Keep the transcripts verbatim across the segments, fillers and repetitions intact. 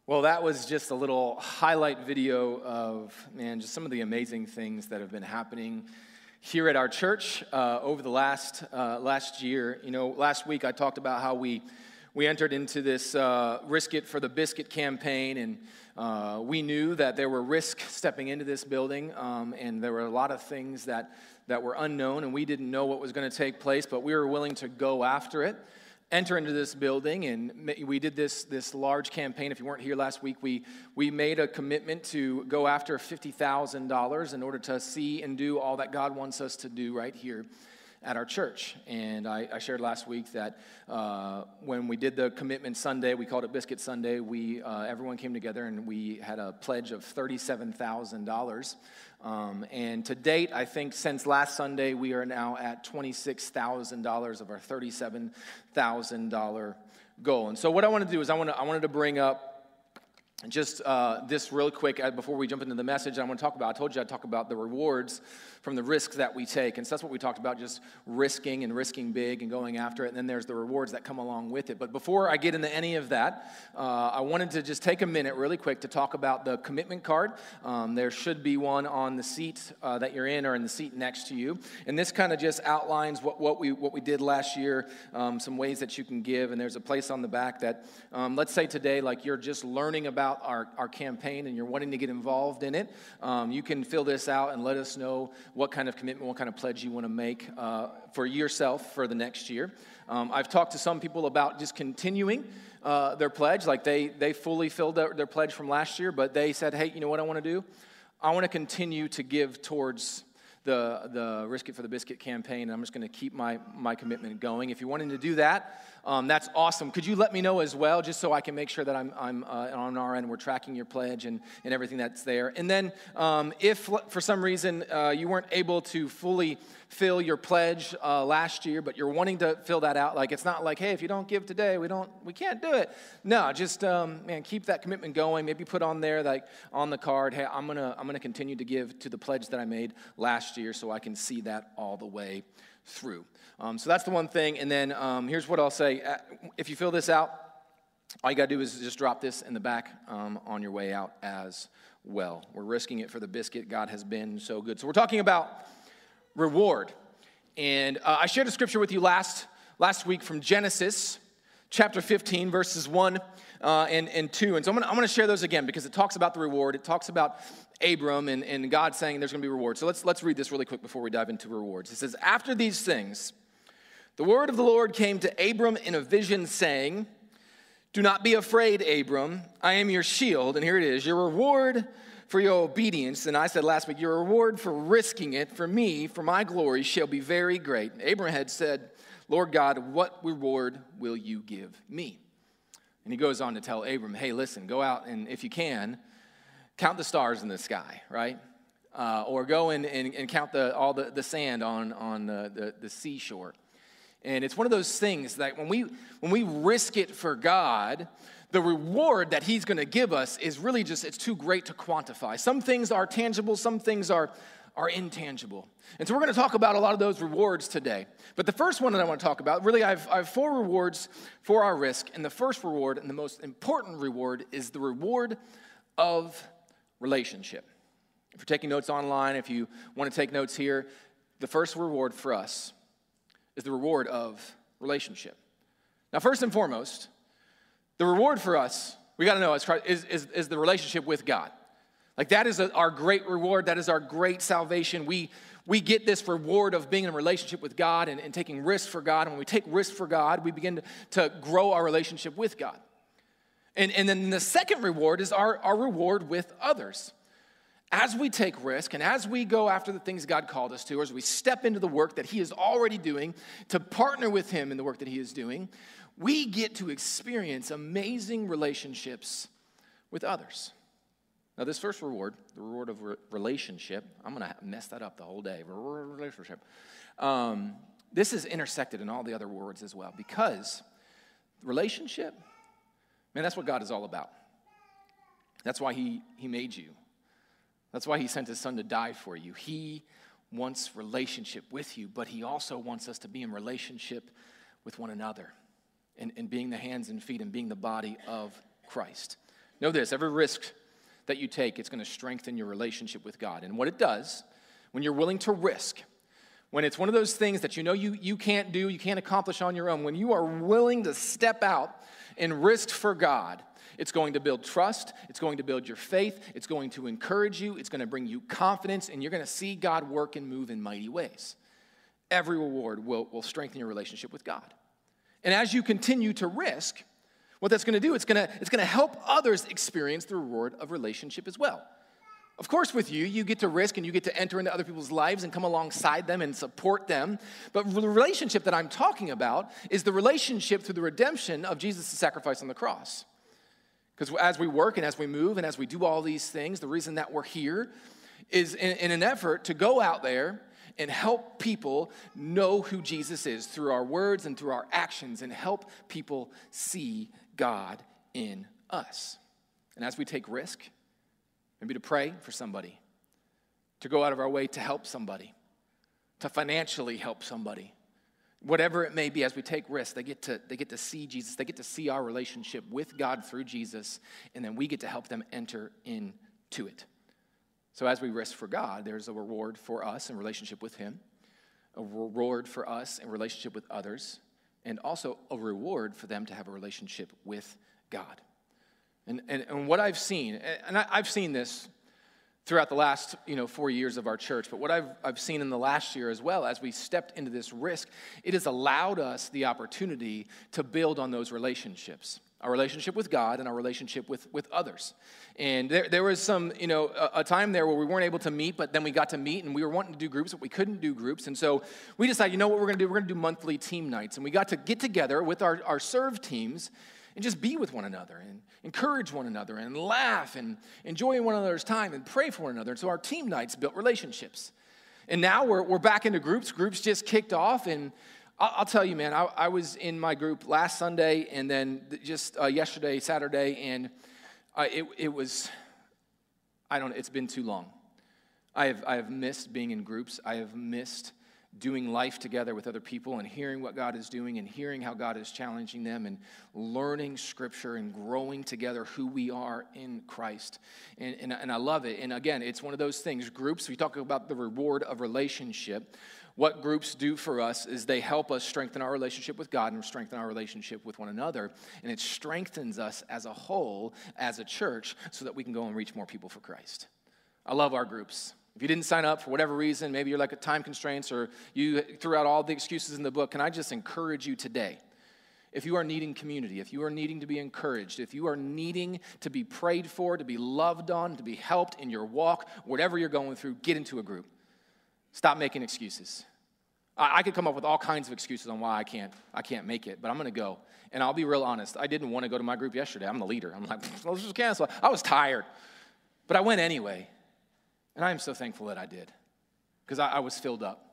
Well, that was just a little highlight video of, man, just some of the amazing things that have been happening here at our church uh, over the last uh, last year. You know, last week I talked about how we we entered into this uh, Risk It for the Biscuit campaign, and uh, we knew that there were risks stepping into this building, um, and there were a lot of things that, that were unknown, and we didn't know what was going to take place, but we were willing to go after it. Enter into this building, and we did this this large campaign. If you weren't here last week, we we made a commitment to go after fifty thousand dollars in order to see and do all that God wants us to do right here at our church. And I, I shared last week that uh, when we did the commitment Sunday, we called it Biscuit Sunday, we uh, everyone came together and we had a pledge of thirty-seven thousand dollars. Um, and to date, I think since last Sunday, we are now at twenty-six thousand dollars of our thirty-seven thousand dollars goal. And so what I want to do is I want to I wanted to bring up just uh, this real quick uh, before we jump into the message I want to talk about. I told you I'd talk about the rewards from the risks that we take. And so that's what we talked about, just risking and risking big and going after it. And then there's the rewards that come along with it. But before I get into any of that, uh, I wanted to just take a minute really quick to talk about the commitment card. Um, there should be one on the seat uh, that you're in or in the seat next to you. And this kind of just outlines what, what we what we did last year, um, some ways that you can give. And there's a place on the back that, um, let's say today, like you're just learning about Our, our campaign and you're wanting to get involved in it, um, you can fill this out and let us know what kind of commitment, what kind of pledge you want to make uh, for yourself for the next year. Um, I've talked to some people about just continuing uh, their pledge, like they they fully filled out their pledge from last year, but they said, hey, you know what I want to do? I want to continue to give towards the the Risk It for the Biscuit campaign, and I'm just going to keep my, my commitment going. If you're wanting to do that, um, that's awesome. Could you let me know as well, just so I can make sure that I'm I'm uh, on our end, we're tracking your pledge and, and everything that's there. And then um, if for some reason uh, you weren't able to fully fill your pledge uh, last year, but you're wanting to fill that out, like it's not like, hey, if you don't give today, we don't we can't do it. No, just um, man, keep that commitment going. Maybe put on there, like on the card, hey, I'm gonna I'm gonna continue to give to the pledge that I made last year, so I can see that all the way through. Um, so that's the one thing. And then um, here's what I'll say. If you fill this out, all you got to do is just drop this in the back um, on your way out as well. We're risking it for the biscuit. God has been so good. So we're talking about reward. And uh, I shared a scripture with you last, last week from Genesis chapter fifteen, verses one uh, and, and two. And so I'm going I'm to share those again because it talks about the reward. It talks about Abram and, and God saying there's going to be reward. So let's let's read this really quick before we dive into rewards. It says, after these things, the word of the Lord came to Abram in a vision saying, do not be afraid, Abram. I am your shield. And here it is, your reward for your obedience. And I said last week, your reward for risking it for me, for my glory, shall be very great. Abram had said, Lord God, what reward will you give me? And he goes on to tell Abram, hey, listen, go out and if you can, count the stars in the sky, right? Uh, or go in and, and count the, all the, the sand on, on the, the, the seashore. And it's one of those things that when we when we risk it for God, the reward that he's going to give us is really just, it's too great to quantify. Some things are tangible, some things are, are intangible. And so we're going to talk about a lot of those rewards today. But the first one that I want to talk about, really I have, I have four rewards for our risk. And the first reward and the most important reward is the reward of relationship. If you're taking notes online, if you want to take notes here, the first reward for us is the reward of relationship. Now, first and foremost, the reward for us, we got to know, is, is, is the relationship with God. Like that is a, our great reward. That is our great salvation. We we get this reward of being in a relationship with God and, and taking risks for God. And when we take risks for God, we begin to, to grow our relationship with God. And, and then the second reward is our, our reward with others. As we take risk and as we go after the things God called us to, as we step into the work that he is already doing, to partner with him in the work that he is doing, we get to experience amazing relationships with others. Now, this first reward, the reward of re- relationship, I'm going to mess that up the whole day. Relationship. Um, this is intersected in all the other words as well because relationship, man, that's what God is all about. That's why he, he made you. That's why he sent his son to die for you. He wants relationship with you, but he also wants us to be in relationship with one another and, and being the hands and feet and being the body of Christ. Know this, every risk that you take, it's going to strengthen your relationship with God. And what it does, when you're willing to risk, when it's one of those things that you know you, you can't do, you can't accomplish on your own, when you are willing to step out and risk for God, it's going to build trust, it's going to build your faith, it's going to encourage you, it's going to bring you confidence, and you're going to see God work and move in mighty ways. Every reward will, will strengthen your relationship with God. And as you continue to risk, what that's going to do, it's going to, it's going to help others experience the reward of relationship as well. Of course, with you, you get to risk and you get to enter into other people's lives and come alongside them and support them. But the relationship that I'm talking about is the relationship through the redemption of Jesus' sacrifice on the cross. Because as we work and as we move and as we do all these things, the reason that we're here is in, in an effort to go out there and help people know who Jesus is through our words and through our actions, and help people see God in us. And as we take risk, maybe to pray for somebody, to go out of our way to help somebody, to financially help somebody, whatever it may be, as we take risks, they get to they get to see Jesus, they get to see our relationship with God through Jesus, and then we get to help them enter into it. So as we risk for God, there's a reward for us in relationship with him, a reward for us in relationship with others, and also a reward for them to have a relationship with God. And, and, and what I've seen, and I, I've seen this throughout the last you know, four years of our church, but what I've, I've seen in the last year as well, as we stepped into this risk, it has allowed us the opportunity to build on those relationships. Our relationship with God and our relationship with, with others. And there, there was some, you know, a, a time there where we weren't able to meet, but then we got to meet and we were wanting to do groups, but we couldn't do groups. And so we decided, you know what we're going to do? We're going to do monthly team nights. And we got to get together with our, our serve teams and just be with one another and encourage one another and laugh and enjoy one another's time and pray for one another. And so our team nights built relationships. And now we're, we're back into groups. Groups just kicked off, and I'll tell you, man, I, I was in my group last Sunday and then just uh, yesterday, Saturday, and uh, it, it was, I don't know, it's been too long. I have, I have missed being in groups. I have missed doing life together with other people and hearing what God is doing and hearing how God is challenging them and learning Scripture and growing together who we are in Christ. And, and, and I love it. And again, it's one of those things. Groups, we talk about the reward of relationship. What groups do for us is they help us strengthen our relationship with God and strengthen our relationship with one another. And it strengthens us as a whole, as a church, so that we can go and reach more people for Christ. I love our groups. If you didn't sign up for whatever reason, maybe you're like at time constraints or you threw out all the excuses in the book, can I just encourage you today? If you are needing community, if you are needing to be encouraged, if you are needing to be prayed for, to be loved on, to be helped in your walk, whatever you're going through, get into a group. Stop making excuses. I, I could come up with all kinds of excuses on why I can't, I can't make it, but I'm going to go. And I'll be real honest. I didn't want to go to my group yesterday. I'm the leader. I'm like, let's just cancel. I was tired, but I went anyway. And I am so thankful that I did, because I, I was filled up,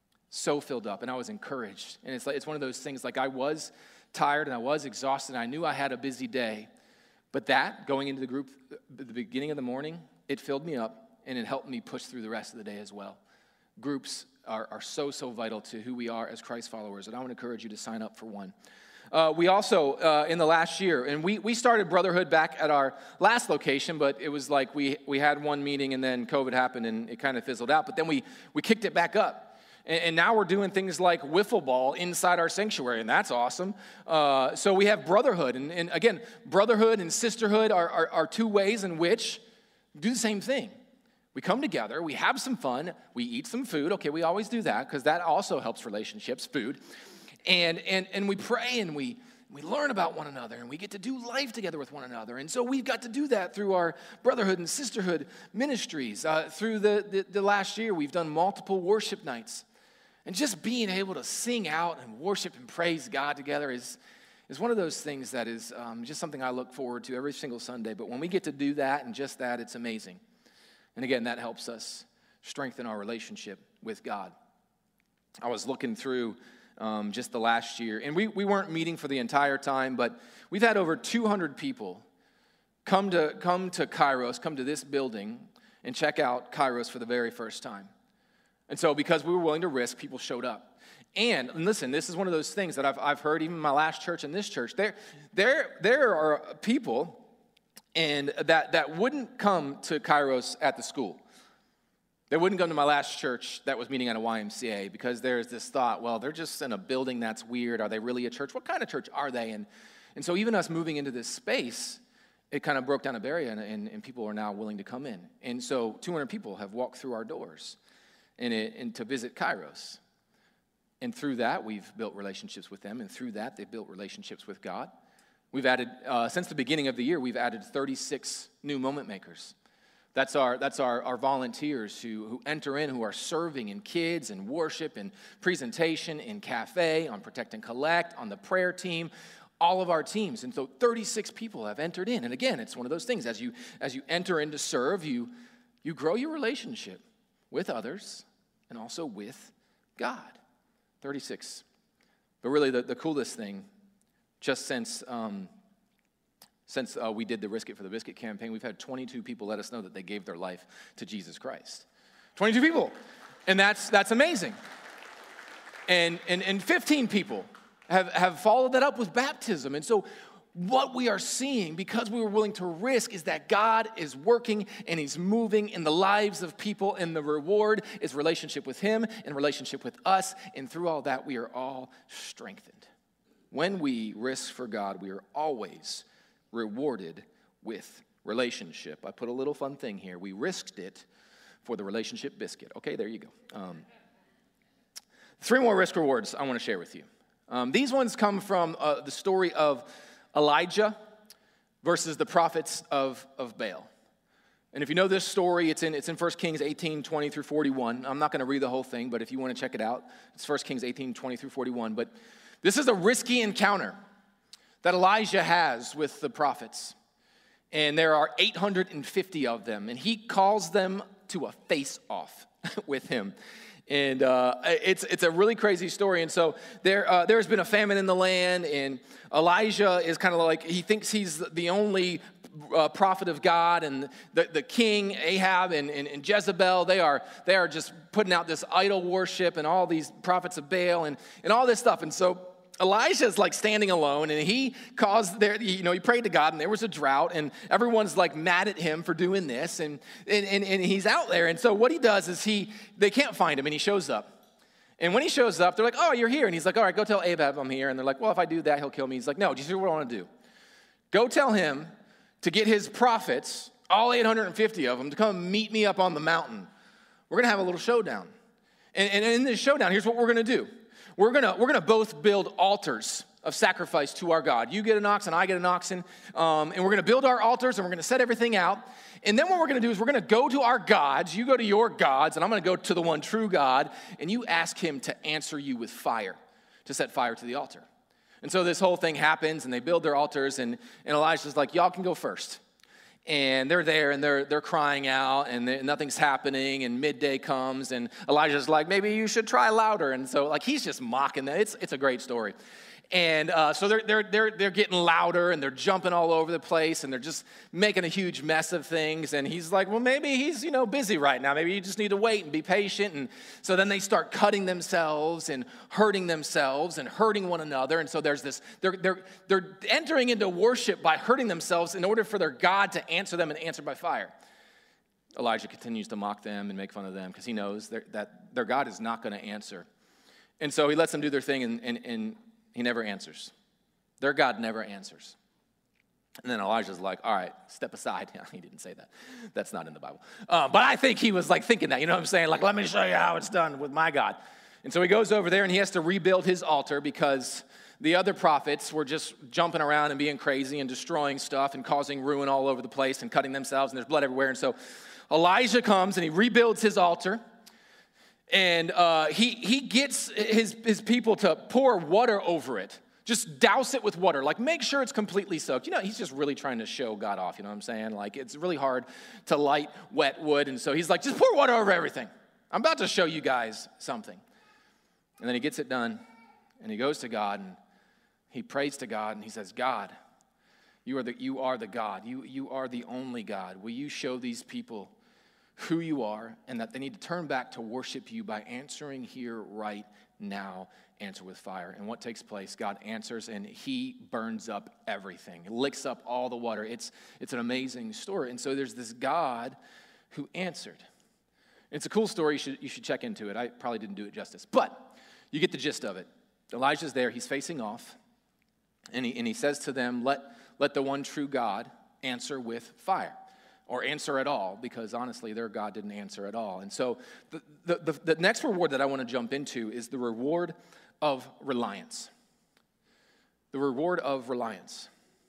so filled up, and I was encouraged. And it's like it's one of those things, like I was tired and I was exhausted, and I knew I had a busy day. But that, going into the group at the beginning of the morning, it filled me up, and it helped me push through the rest of the day as well. Groups are, are so, so vital to who we are as Christ followers, and I want to encourage you to sign up for one. Uh, we also, uh, in the last year, and we, we started Brotherhood back at our last location, but it was like we, we had one meeting and then COVID happened and it kind of fizzled out. But then we, we kicked it back up. And, and now we're doing things like wiffle ball inside our sanctuary, and that's awesome. Uh, so we have Brotherhood. And, and again, Brotherhood and Sisterhood are, are, are two ways in which we do the same thing. We come together, we have some fun, we eat some food. Okay, we always do that because that also helps relationships, food. And, and and we pray and we, we learn about one another and we get to do life together with one another. And so we've got to do that through our brotherhood and sisterhood ministries. Uh, through the, the, the last year, we've done multiple worship nights. And just being able to sing out and worship and praise God together is, is one of those things that is um, just something I look forward to every single Sunday. But when we get to do that and just that, it's amazing. And again, that helps us strengthen our relationship with God. I was looking through Um, just the last year. And we, we weren't meeting for the entire time, but we've had over two hundred people come to come to Kairos, come to this building, and check out Kairos for the very first time. And so because we were willing to risk, people showed up. And, and listen, this is one of those things that I've, I've heard even in my last church and this church. There, there, there are people and that, that wouldn't come to Kairos at the school. They wouldn't come to my last church that was meeting at a Y M C A because there's this thought, well, they're just in a building that's weird. Are they really a church? What kind of church are they? And, and so even us moving into this space, it kind of broke down a barrier, and, and, and people are now willing to come in. And so two hundred people have walked through our doors and, it, and to visit Kairos. And through that, we've built relationships with them. And through that, they've built relationships with God. We've added, uh, since the beginning of the year, we've added thirty-six new moment makers. That's our that's our, our volunteers who, who enter in, who are serving in kids and worship and presentation, in cafe, on Protect and Collect, on the prayer team, all of our teams. And so thirty-six people have entered in. And again, it's one of those things. As you as you enter in to serve, you, you grow your relationship with others and also with God. thirty-six. But really the, the coolest thing, just since... Um, Since uh, we did the Risk It for the Biscuit campaign, we've had twenty-two people let us know that they gave their life to Jesus Christ. twenty-two people. And that's that's amazing. And, and, and fifteen people have, have followed that up with baptism. And so what we are seeing, because we were willing to risk, is that God is working and he's moving in the lives of people, and the reward is relationship with him and relationship with us. And through all that, we are all strengthened. When we risk for God, we are always rewarded with relationship. I put a little fun thing here. We risked it for the relationship biscuit. Okay, there you go. Um, three more risk rewards I want to share with you. Um, these ones come from uh, the story of Elijah versus the prophets of, of Baal. And if you know this story, it's in, it's in First Kings eighteen, twenty through forty-one. I'm not going to read the whole thing, but if you want to check it out, it's First Kings eighteen, twenty through forty-one. But this is a risky encounter that Elijah has with the prophets. And there are eight hundred fifty of them. And he calls them to a face-off with him. And uh, it's it's a really crazy story. And so there uh, there's been a famine in the land. And Elijah is kind of like, he thinks he's the only uh, prophet of God. And the, the king, Ahab, and, and, and Jezebel, they are they are just putting out this idol worship and all these prophets of Baal and, and all this stuff. And so Elijah's like standing alone, and he caused there, you know, he prayed to God, and there was a drought, and everyone's like mad at him for doing this, and, and, and, and he's out there. And so what he does is he, they can't find him, and he shows up. And when he shows up, they're like, oh, you're here. And he's like, all right, go tell Ahab I'm here. And they're like, well, if I do that, he'll kill me. He's like, no, do you see what I want to do? Go tell him to get his prophets, all eight hundred fifty of them, to come meet me up on the mountain. We're going to have a little showdown. And, and in this showdown, here's what we're going to do. We're gonna we're gonna both build altars of sacrifice to our God. You get an oxen, I get an oxen, um, and we're gonna build our altars, and we're gonna set everything out. And then what we're gonna do is we're gonna go to our gods. You go to your gods, and I'm gonna go to the one true God, and you ask him to answer you with fire, to set fire to the altar. And so this whole thing happens, and they build their altars, and, and Elijah's like, y'all can go first. And they're there, and they're they're crying out, and nothing's happening, and midday comes, and Elijah's like, maybe you should try louder. And so, like, he's just mocking them. It's it's a great story. And uh, so they're, they're, they're, they're getting louder, and they're jumping all over the place, and they're just making a huge mess of things. And he's like, well, maybe he's, you know, busy right now. Maybe you just need to wait and be patient. And so then they start cutting themselves and hurting themselves and hurting one another. And so there's this, they're, they're, they're entering into worship by hurting themselves in order for their God to answer them and answer by fire. Elijah continues to mock them and make fun of them because he knows that their God is not going to answer. And so he lets them do their thing, and, and, and he never answers. Their God never answers. And then Elijah's like, all right, step aside. Yeah, he didn't say that. That's not in the Bible. Uh, but I think he was like thinking that, you know what I'm saying? Like, let me show you how it's done with my God. And so he goes over there, and he has to rebuild his altar because the other prophets were just jumping around and being crazy and destroying stuff and causing ruin all over the place and cutting themselves, and there's blood everywhere. And so Elijah comes, and he rebuilds his altar. And uh, he he gets his, his people to pour water over it. Just douse it with water. Like, make sure it's completely soaked. You know, he's just really trying to show God off, you know what I'm saying? Like, it's really hard to light wet wood. And so he's like, just pour water over everything. I'm about to show you guys something. And then he gets it done, and he goes to God, and he prays to God, and he says, God, you are the, you are the God. You, you are the only God. Will you show these people who you are, and that they need to turn back to worship you by answering here right now. Answer with fire. And what takes place? God answers, and he burns up everything. It licks up all the water. It's, it's an amazing story. And so there's this God who answered. It's a cool story. You should, you should check into it. I probably didn't do it justice. But you get the gist of it. Elijah's there. He's facing off. And he, and he says to them, let, let the one true God answer with fire. Or answer at all, because honestly, their God didn't answer at all. And so the, the, the, the next reward that I want to jump into is the reward of reliance. The reward of reliance.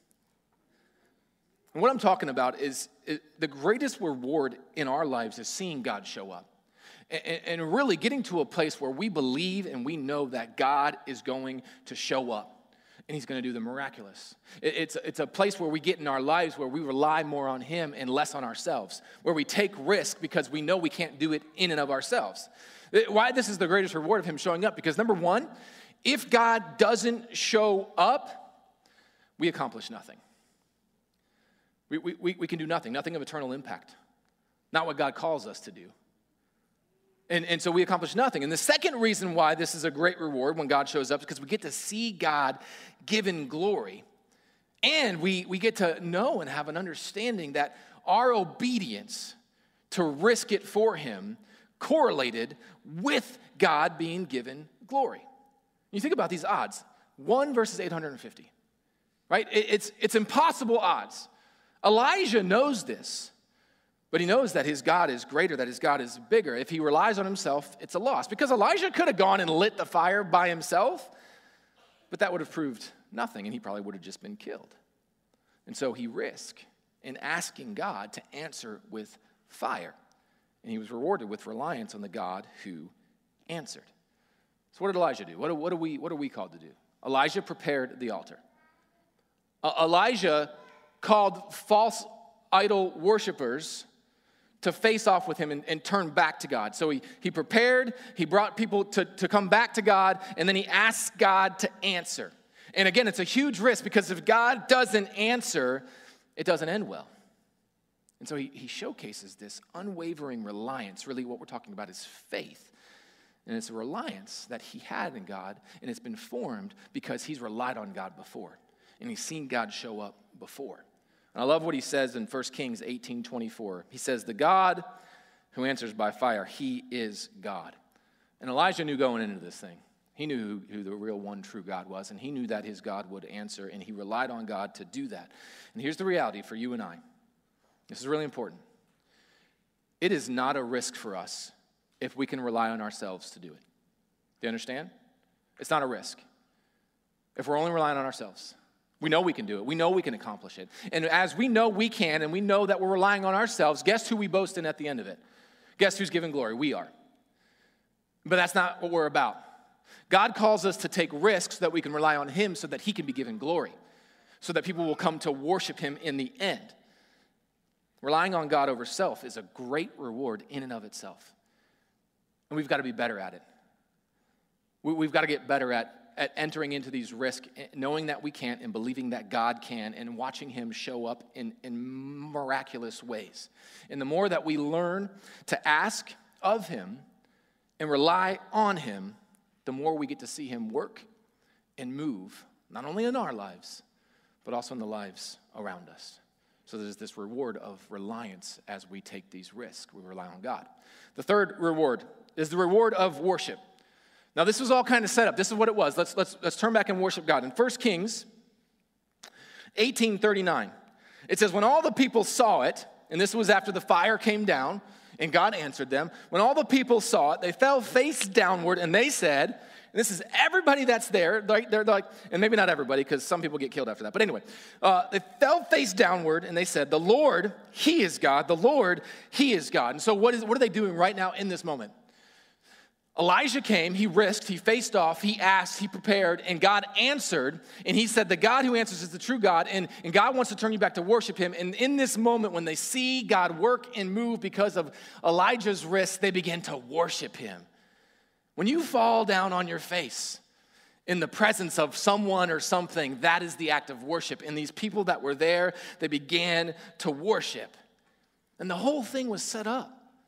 And what I'm talking about is it, the greatest reward in our lives is seeing God show up. And, and really getting to a place where we believe and we know that God is going to show up. And he's going to do the miraculous. It, it's, it's a place where we get in our lives where we rely more on him and less on ourselves. Where we take risk because we know we can't do it in and of ourselves. Why this is the greatest reward of him showing up? Because number one, if God doesn't show up, we accomplish nothing. We, we, we can do nothing, nothing of eternal impact. Not what God calls us to do. And, and so we accomplish nothing. And the second reason why this is a great reward when God shows up is because we get to see God given glory. And we, we get to know and have an understanding that our obedience to risk it for him correlated with God being given glory. You think about these odds. One versus eight hundred fifty, right? It's, it's impossible odds. Elijah knows this, but he knows that his God is greater, that his God is bigger. If he relies on himself, it's a loss. Because Elijah could have gone and lit the fire by himself, but that would have proved nothing, and he probably would have just been killed. And so he risked in asking God to answer with fire. And he was rewarded with reliance on the God who answered. So what did Elijah do? What are, what are, we, what are we called to do? Elijah prepared the altar. Uh, Elijah called false idol worshipers to face off with him and, and turn back to God. So he, he prepared, he brought people to, to come back to God, and then he asked God to answer. And again, it's a huge risk because if God doesn't answer, it doesn't end well. And so he, he showcases this unwavering reliance. Really what we're talking about is faith. And it's a reliance that he had in God, and it's been formed because he's relied on God before. And he's seen God show up before. And I love what he says in First Kings eighteen twenty-four. He says, the God who answers by fire, he is God. And Elijah knew going into this thing. He knew who, who the real one true God was, and he knew that his God would answer, and he relied on God to do that. And here's the reality for you and I. This is really important. It is not a risk for us if we can rely on ourselves to do it. Do you understand? It's not a risk. If we're only relying on ourselves. We know we can do it. We know we can accomplish it. And as we know we can, and we know that we're relying on ourselves, guess who we boast in at the end of it? Guess who's given glory? We are. But that's not what we're about. God calls us to take risks so that we can rely on him so that he can be given glory, so that people will come to worship him in the end. Relying on God over self is a great reward in and of itself. And we've got to be better at it. We've got to get better at, at entering into these risks, knowing that we can't and believing that God can, and watching him show up in, in miraculous ways. And the more that we learn to ask of him and rely on him, the more we get to see him work and move, not only in our lives, but also in the lives around us. So there's this reward of reliance as we take these risks. We rely on God. The third reward is the reward of worship. Now, this was all kind of set up. This is what it was. Let's, let's, let's turn back and worship God. In First Kings eighteen thirty-nine, it says, when all the people saw it, and this was after the fire came down, and God answered them. When all the people saw it, they fell face downward, and they said, and this is everybody that's there, like, they're like, and maybe not everybody, because some people get killed after that. But anyway, uh, they fell face downward, and they said, the Lord, he is God. The Lord, he is God. And so what is what are they doing right now in this moment? Elijah came, he risked, he faced off, he asked, he prepared, and God answered. And he said, the God who answers is the true God, and, and God wants to turn you back to worship him. And in this moment, when they see God work and move because of Elijah's risk, they begin to worship him. When you fall down on your face in the presence of someone or something, that is the act of worship. And these people that were there, they began to worship. And the whole thing was set up.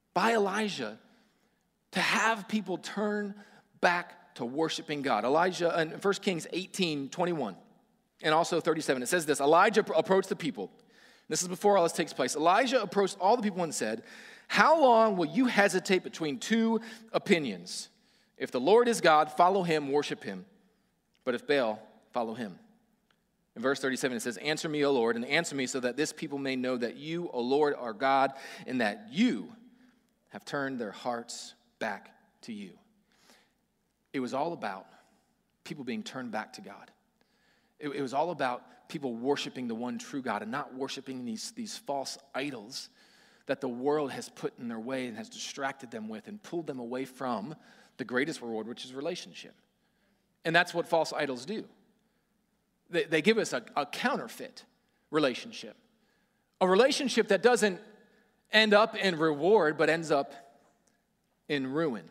by Elijah to have people turn back to worshiping God. Elijah, in First Kings eighteen twenty-one, and also thirty-seven, it says this: Elijah approached the people. This is before all this takes place. Elijah approached all the people and said, "How long will you hesitate between two opinions? If the Lord is God, follow him, worship him. But if Baal, follow him." In verse thirty-seven, it says, "Answer me, O Lord, and answer me so that this people may know that you, O Lord, are God, and that you have turned their hearts back to you." It was all about people being turned back to God. It, it was all about people worshiping the one true God and not worshiping these, these false idols that the world has put in their way and has distracted them with and pulled them away from the greatest reward, which is relationship. And that's what false idols do. They, they give us a, a counterfeit relationship, a relationship that doesn't end up in reward, but ends up in ruin.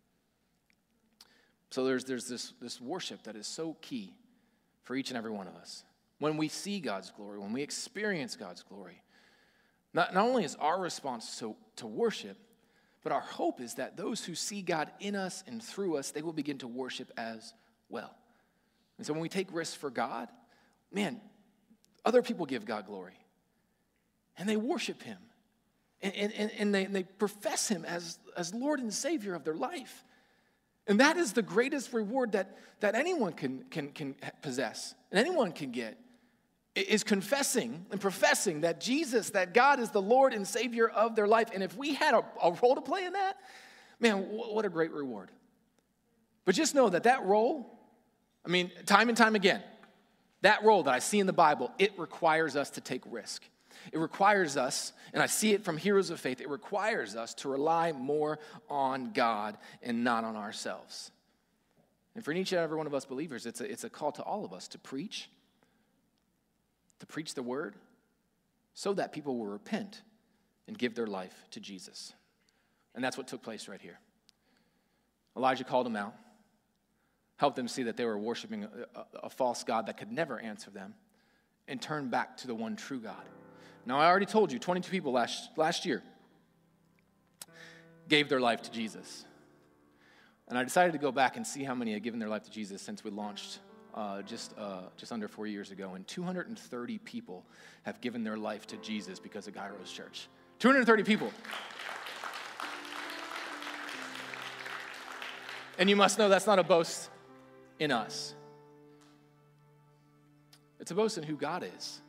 So there's, there's this, this worship that is so key for each and every one of us. When we see God's glory, when we experience God's glory, not, not only is our response to, to worship, but our hope is that those who see God in us and through us, they will begin to worship as well. And so when we take risks for God, man, other people give God glory. And they worship him. And, and, and, they, and they profess him as, as Lord and Savior of their life. And that is the greatest reward that, that anyone can, can, can possess and anyone can get, is confessing and professing that Jesus, that God is the Lord and Savior of their life. And if we had a, a role to play in that, man, what a great reward. But just know that that role, I mean, time and time again, that role that I see in the Bible, it requires us to take risk. It requires us, and I see it from heroes of faith, it requires us to rely more on God and not on ourselves. And for each and every one of us believers, it's a, it's a call to all of us to preach, to preach the word, so that people will repent and give their life to Jesus. And that's what took place right here. Elijah called them out, helped them see that they were worshiping a, a, a false god that could never answer them, and turned back to the one true God. Now, I already told you, twenty-two people last, last year gave their life to Jesus. And I decided to go back and see how many had given their life to Jesus since we launched uh, just, uh, just under four years ago. And two hundred thirty people have given their life to Jesus because of Kairos Church. two hundred thirty people. And you must know that's not a boast in us. It's a boast in who God is.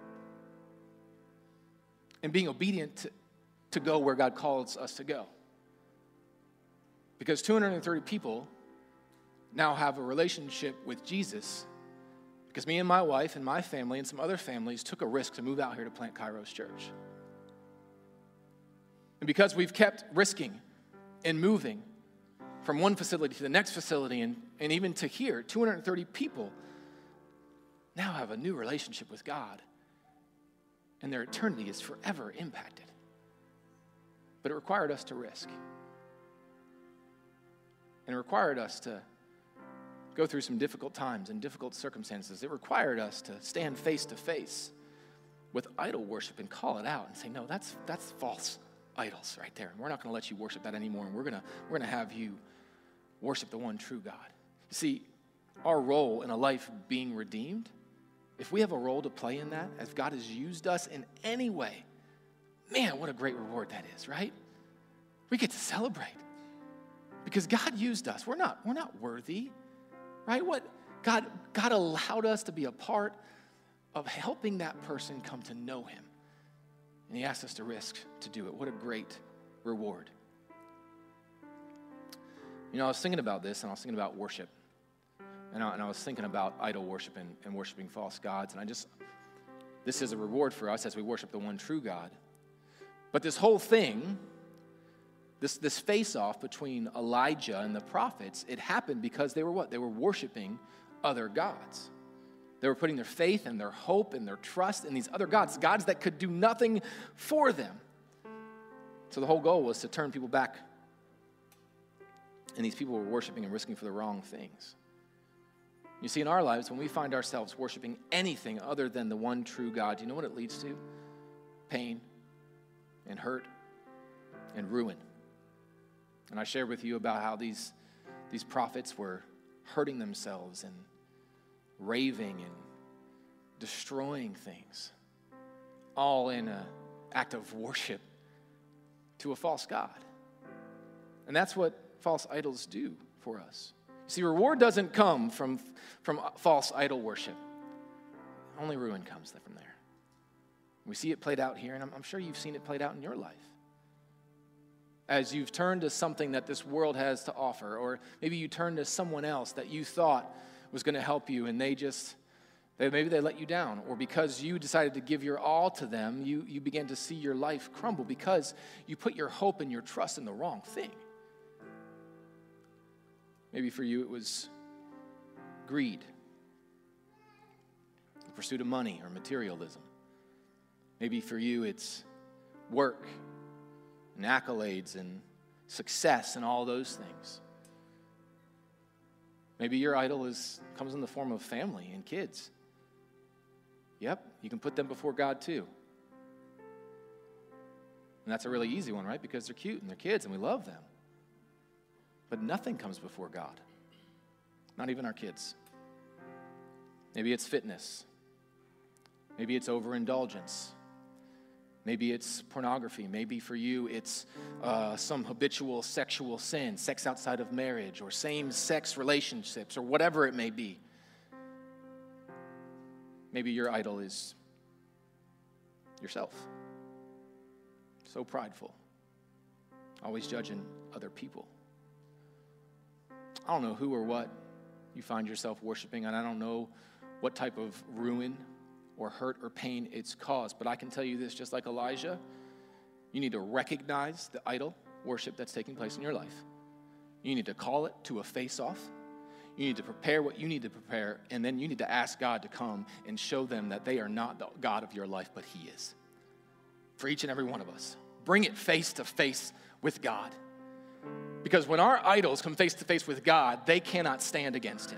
And being obedient to, to go where God calls us to go. Because two hundred thirty people now have a relationship with Jesus because me and my wife and my family and some other families took a risk to move out here to plant Kairos Church. And because we've kept risking and moving from one facility to the next facility and, and even to here, two hundred thirty people now have a new relationship with God. And their eternity is forever impacted. But it required us to risk. And it required us to go through some difficult times and difficult circumstances. It required us to stand face to face with idol worship and call it out and say, no, that's that's false idols right there. And we're not going to let you worship that anymore. And we're going to we're going to have you worship the one true God. You see, our role in a life being redeemed, if we have a role to play in that, as God has used us in any way, man, what a great reward that is, right? We get to celebrate because God used us. We're not, we're not worthy, right? What God, God allowed us to be a part of helping that person come to know him. And he asked us to risk to do it. What a great reward. You know, I was thinking about this, and I was thinking about worship. And I, and I was thinking about idol worship and, and worshiping false gods. And I just, this is a reward for us as we worship the one true God. But this whole thing, this, this face-off between Elijah and the prophets, it happened because they were what? They were worshiping other gods. They were putting their faith and their hope and their trust in these other gods, gods that could do nothing for them. So the whole goal was to turn people back. And these people were worshiping and risking for the wrong things. You see, in our lives, when we find ourselves worshiping anything other than the one true God, do you know what it leads to? Pain and hurt and ruin. And I shared with you about how these, these prophets were hurting themselves and raving and destroying things, all in an act of worship to a false god. And that's what false idols do for us. See, reward doesn't come from, from false idol worship. Only ruin comes from there. We see it played out here, and I'm, I'm sure you've seen it played out in your life. As you've turned to something that this world has to offer, or maybe you turn to someone else that you thought was going to help you, and they just, they, maybe they let you down, or because you decided to give your all to them, you, you began to see your life crumble because you put your hope and your trust in the wrong thing. Maybe for you it was greed, the pursuit of money or materialism. Maybe for you it's work and accolades and success and all those things. Maybe your idol is comes in the form of family and kids. Yep, you can put them before God too. And that's a really easy one, right? Because they're cute and they're kids and we love them. But nothing comes before God. Not even our kids. Maybe it's fitness. Maybe it's overindulgence. Maybe it's pornography. Maybe for you it's uh, some habitual sexual sin, sex outside of marriage, or same-sex relationships, or whatever it may be. Maybe your idol is yourself. So prideful. Always judging other people. I don't know who or what you find yourself worshiping, and I don't know what type of ruin or hurt or pain it's caused, but I can tell you this, just like Elijah, you need to recognize the idol worship that's taking place in your life. You need to call it to a face-off. You need to prepare what you need to prepare, and then you need to ask God to come and show them that they are not the God of your life, but He is. For each and every one of us. Bring it face to face with God. Because when our idols come face to face with God, they cannot stand against Him.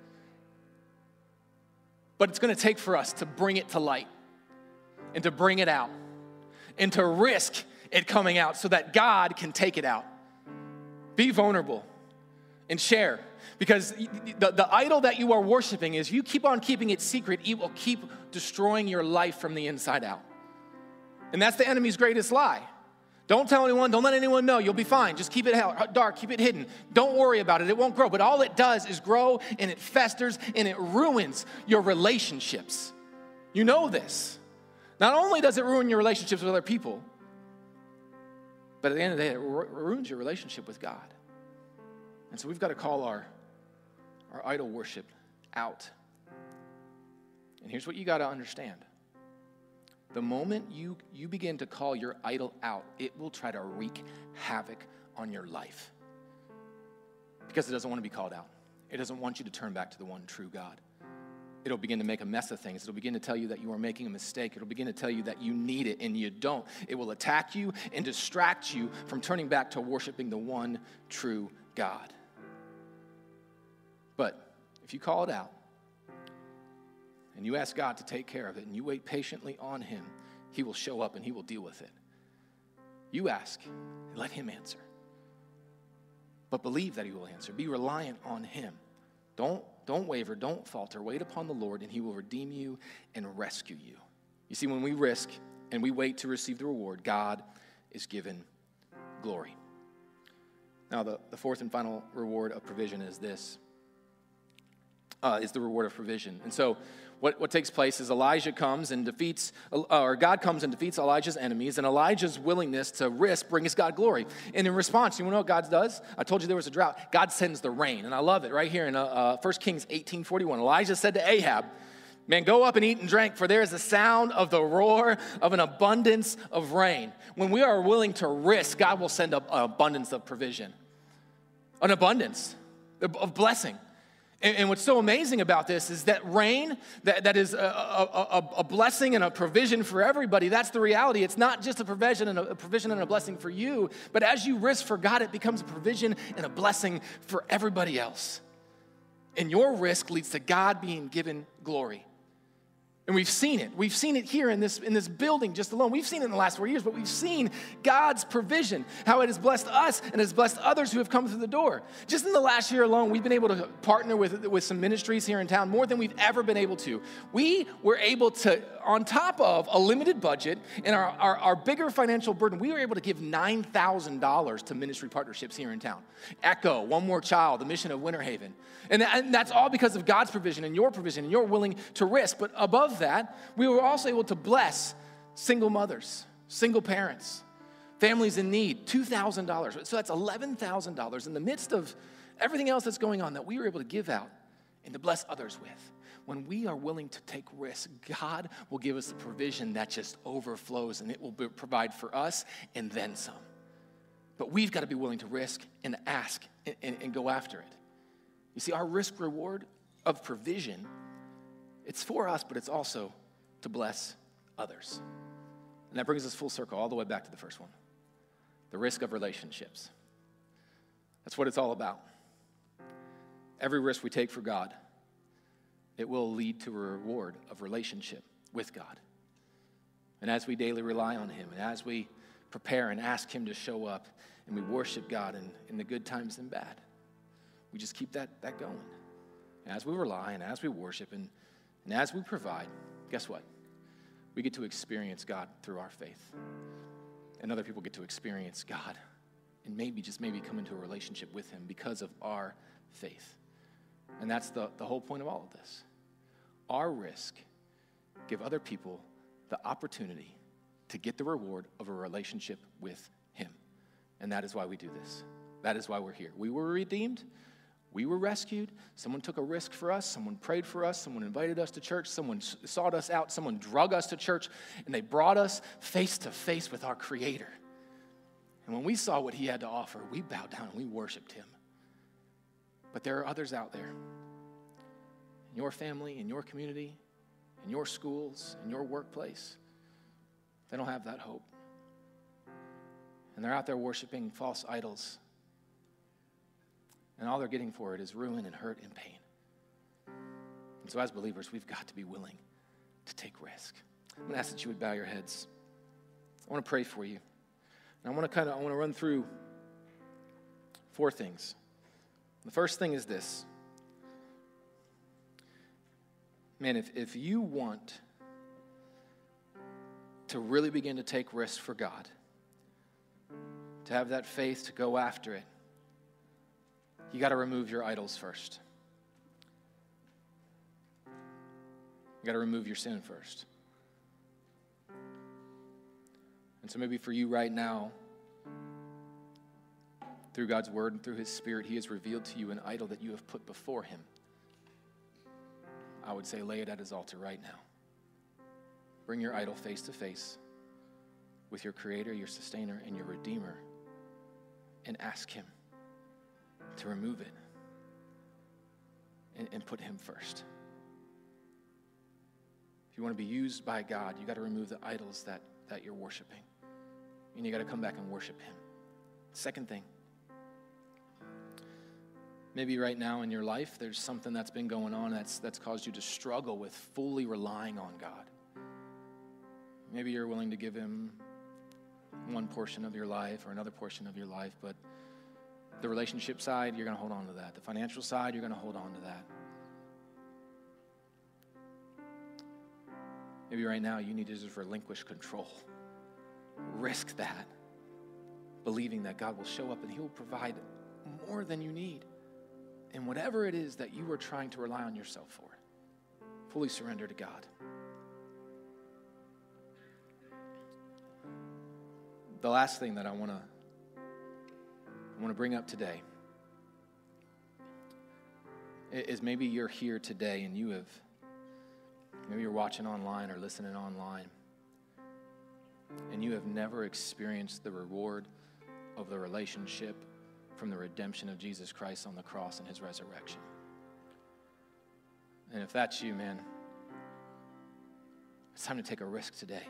But it's going to take for us to bring it to light and to bring it out and to risk it coming out so that God can take it out. Be vulnerable and share. Because the, the idol that you are worshiping is, you keep on keeping it secret, it will keep destroying your life from the inside out. And that's the enemy's greatest lie. Don't tell anyone, don't let anyone know, you'll be fine. Just keep it dark, keep it hidden. Don't worry about it, it won't grow. But all it does is grow and it festers and it ruins your relationships. You know this. Not only does it ruin your relationships with other people, but at the end of the day, it ruins your relationship with God. And so we've got to call our, our idol worship out. And here's what you got to understand. The moment you, you begin to call your idol out, it will try to wreak havoc on your life. Because it doesn't want to be called out. It doesn't want you to turn back to the one true God. It'll begin to make a mess of things. It'll begin to tell you that you are making a mistake. It'll begin to tell you that you need it and you don't. It will attack you and distract you from turning back to worshiping the one true God. But if you call it out, and you ask God to take care of it, and you wait patiently on Him, He will show up and He will deal with it. You ask, and let Him answer. But believe that He will answer. Be reliant on Him. Don't, don't waver, don't falter. Wait upon the Lord, and He will redeem you and rescue you. You see, when we risk and we wait to receive the reward, God is given glory. Now, the, the fourth and final reward of provision is this. Uh, is the reward of provision. And so what, what takes place is Elijah comes and defeats, or God comes and defeats Elijah's enemies, and Elijah's willingness to risk brings God glory. And in response, you know what God does? I told you there was a drought. God sends the rain, and I love it right here in uh, uh, First Kings eighteen forty-one. Elijah said to Ahab, man, go up and eat and drink, for there is the sound of the roar of an abundance of rain. When we are willing to risk, God will send an abundance of provision, an abundance of blessing. And what's so amazing about this is that rain, that, that is a, a, a blessing and a provision for everybody, that's the reality. It's not just a provision and a, a provision and a blessing for you, but as you risk for God, it becomes a provision and a blessing for everybody else. And your risk leads to God being given glory. And we've seen it. We've seen it here in this, in this building just alone. We've seen it in the last four years, but we've seen God's provision, how it has blessed us and has blessed others who have come through the door. Just in the last year alone, we've been able to partner with, with some ministries here in town more than we've ever been able to. We were able to, on top of a limited budget and our, our, our bigger financial burden, we were able to give nine thousand dollars to ministry partnerships here in town. Echo, One More Child, the mission of Winter Haven. And, that, and that's all because of God's provision and your provision, and you're willing to risk. But above that, we were also able to bless single mothers, single parents, families in need, two thousand dollars. So that's eleven thousand dollars in the midst of everything else that's going on that we were able to give out and to bless others with. When we are willing to take risks, God will give us the provision that just overflows, and it will be, provide for us and then some. But we've got to be willing to risk and ask and, and, and go after it. You see, our risk reward of provision, it's for us, but it's also to bless others. And that brings us full circle all the way back to the first one. The risk of relationships. That's what it's all about. Every risk we take for God, it will lead to a reward of relationship with God. And as we daily rely on him, and as we prepare and ask him to show up, and we worship God in, in the good times and bad, we just keep that, that going. As we rely and as we worship and, and as we provide, guess what? We get to experience God through our faith. And other people get to experience God and maybe, just maybe come into a relationship with him because of our faith. And that's the, the whole point of all of this. Our risk give other people the opportunity to get the reward of a relationship with him. And that is why we do this. That is why we're here. We were redeemed. We were rescued. Someone took a risk for us. Someone prayed for us. Someone invited us to church. Someone sought us out. Someone drug us to church. And they brought us face to face with our Creator. And when we saw what he had to offer, we bowed down and we worshiped him. But there are others out there, in your family, in your community, in your schools, in your workplace, they don't have that hope. And they're out there worshiping false idols. And all they're getting for it is ruin and hurt and pain. And so as believers, we've got to be willing to take risk. I'm going to ask that you would bow your heads. I want to pray for you. And I want to kind of, I want to run through four things. The first thing is this. Man, if, if you want to really begin to take risks for God, to have that faith to go after it, you got to remove your idols first. You got to remove your sin first. And so maybe for you right now, through God's word and through his Spirit, he has revealed to you an idol that you have put before him. I would say lay it at his altar right now. Bring your idol face to face with your Creator, your Sustainer, and your Redeemer, and ask him to remove it and, and put him first. If you want to be used by God, you got to remove the idols that, that you're worshiping. And you got to come back and worship him. Second thing, maybe right now in your life, there's something that's been going on that's, that's caused you to struggle with fully relying on God. Maybe you're willing to give him one portion of your life or another portion of your life, but the relationship side, you're going to hold on to that. The financial side, you're going to hold on to that. Maybe right now you need to just relinquish control. Risk that, believing that God will show up and he will provide more than you need. And whatever it is that you are trying to rely on yourself for, fully surrender to God. The last thing that I want to I want to bring up today is maybe you're here today and you have, maybe you're watching online or listening online, and you have never experienced the reward of the relationship from the redemption of Jesus Christ on the cross and his resurrection. And if that's you, man, it's time to take a risk today.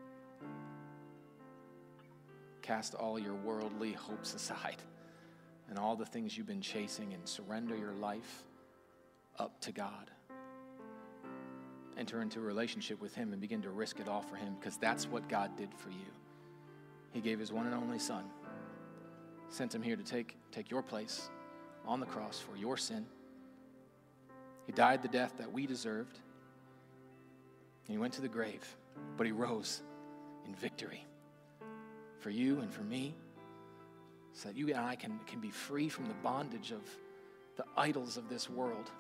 Cast all your worldly hopes aside and all the things you've been chasing and surrender your life up to God enter into a relationship with him and begin to risk it all for him, because that's what God did for you. He gave his one and only son, sent him here to take, take your place on the cross for your sin. He died the death that we deserved. And he went to the grave, but he rose in victory for you and for me, so that you and I can, can be free from the bondage of the idols of this world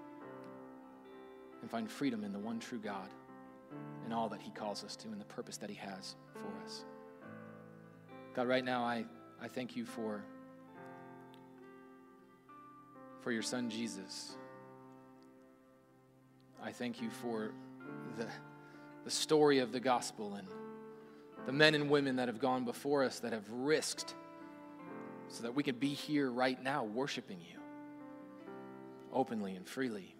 and find freedom in the one true God and all that he calls us to and the purpose that he has for us. God, right now I, I thank you for, for your son Jesus. I thank you for the, the story of the gospel and the men and women that have gone before us that have risked so that we can be here right now worshiping you openly and freely.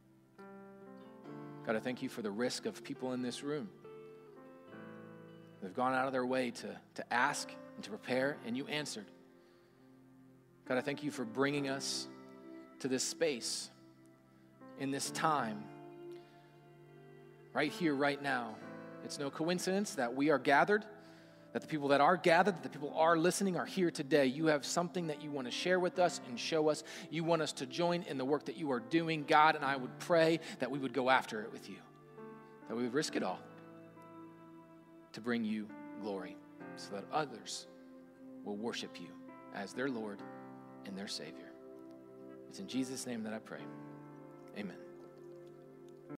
God, I thank you for the risk of people in this room. They've gone out of their way to, to ask and to prepare, and you answered. God, I thank you for bringing us to this space in this time, right here, right now. It's no coincidence that we are gathered, that the people that are gathered, that the people are listening are here today. You have something that you want to share with us and show us. You want us to join in the work that you are doing. God, and I would pray that we would go after it with you, that we would risk it all to bring you glory so that others will worship you as their Lord and their Savior. It's in Jesus' name that I pray. Amen.